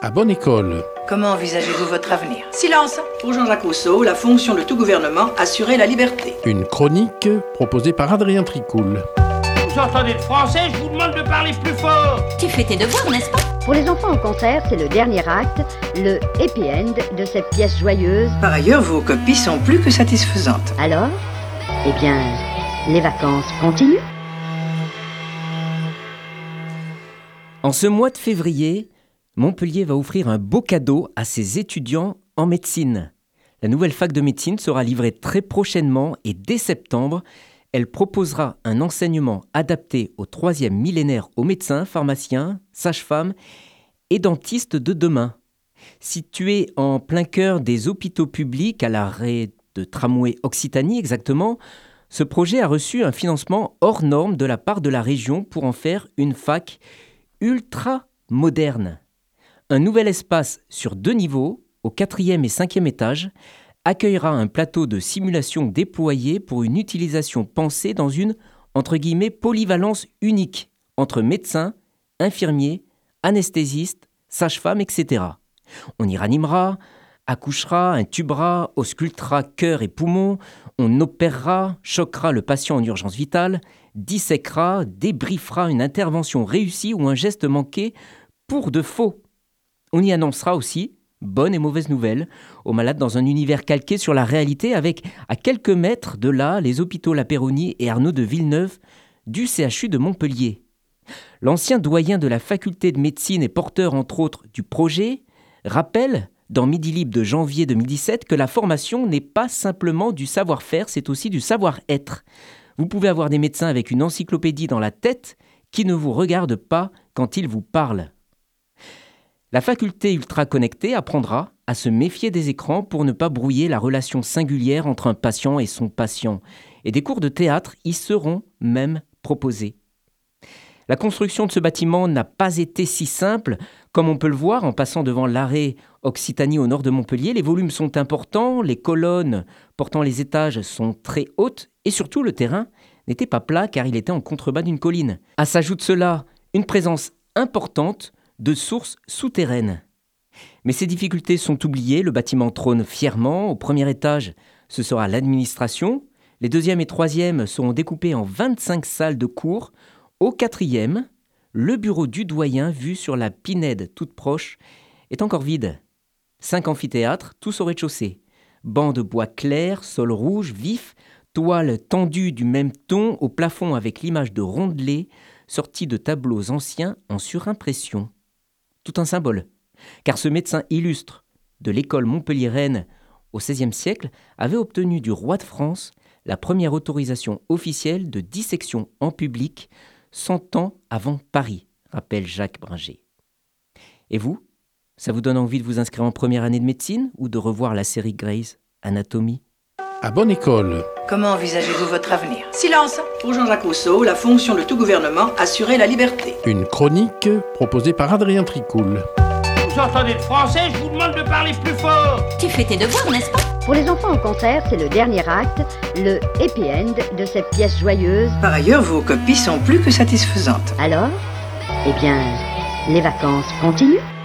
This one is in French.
À bonne école. Comment envisagez-vous votre avenir? Silence! Pour Jean-Jacques Rousseau, la fonction de tout gouvernement, assurer la liberté. Une chronique proposée par Adrien Tricoul. Vous entendez de français, je vous demande de parler plus fort. Tu fais tes devoirs, n'est-ce pas? Pour les enfants au contraire, c'est le dernier acte, le happy end de cette pièce joyeuse. Par ailleurs, vos copies sont plus que satisfaisantes. Alors, eh bien, les vacances continuent. En ce mois de février, Montpellier va offrir un beau cadeau à ses étudiants en médecine. La nouvelle fac de médecine sera livrée très prochainement et dès septembre, elle proposera un enseignement adapté au 3e millénaire aux médecins, pharmaciens, sages-femmes et dentistes de demain. Situé en plein cœur des hôpitaux publics, à l'arrêt de tramway Occitanie exactement, ce projet a reçu un financement hors norme de la part de la région pour en faire une fac ultra moderne. Un nouvel espace sur 2 niveaux, au 4e et 5e étage, accueillera un plateau de simulation déployé pour une utilisation pensée dans une, entre guillemets, polyvalence unique entre médecins, infirmiers, anesthésistes, sages-femmes, etc. On y ranimera, accouchera, intubera, auscultera cœur et poumons, on opérera, choquera le patient en urgence vitale, disséquera, débriefera une intervention réussie ou un geste manqué pour de faux. On y annoncera aussi, bonnes et mauvaises nouvelles, aux malades dans un univers calqué sur la réalité avec, à quelques mètres de là, les hôpitaux La Péronie et Arnaud de Villeneuve du CHU de Montpellier. L'ancien doyen de la faculté de médecine et porteur entre autres du projet rappelle, dans Midi Libre de janvier 2017, que la formation n'est pas simplement du savoir-faire, c'est aussi du savoir-être. Vous pouvez avoir des médecins avec une encyclopédie dans la tête qui ne vous regardent pas quand ils vous parlent. La faculté ultra-connectée apprendra à se méfier des écrans pour ne pas brouiller la relation singulière entre un patient et son patient. Et des cours de théâtre y seront même proposés. La construction de ce bâtiment n'a pas été si simple, comme on peut le voir en passant devant l'arrêt Occitanie au nord de Montpellier. Les volumes sont importants, les colonnes portant les étages sont très hautes et surtout le terrain n'était pas plat car il était en contrebas d'une colline. À s'ajoute cela une présence importante de sources souterraines. Mais ces difficultés sont oubliées, le bâtiment trône fièrement. Au premier étage, ce sera l'administration. Les 2e et 3e seront découpés en 25 salles de cours. Au 4e, le bureau du doyen, vu sur la Pinède toute proche, est encore vide. 5 amphithéâtres, tous au rez-de-chaussée. Bancs de bois clair, sol rouge, vif, toiles tendues du même ton au plafond avec l'image de rondelets sortis de tableaux anciens en surimpression. Tout un symbole, car ce médecin illustre de l'école montpelliéraine au XVIe siècle avait obtenu du roi de France la première autorisation officielle de dissection en public 100 ans avant Paris, rappelle Jacques Bringer. Et vous, ça vous donne envie de vous inscrire en première année de médecine ou de revoir la série Grey's Anatomy? À bonne école. Comment envisagez-vous votre avenir? Silence! Pour Jean-Jacques Rousseau, la fonction de tout gouvernement, assurer la liberté. Une chronique proposée par Adrien Tricoul. Vous entendez de français, je vous demande de parler plus fort. Tu fais tes devoirs, n'est-ce pas? Pour les enfants au contraire, c'est le dernier acte, le happy end de cette pièce joyeuse. Par ailleurs, vos copies sont plus que satisfaisantes. Alors, eh bien, les vacances continuent.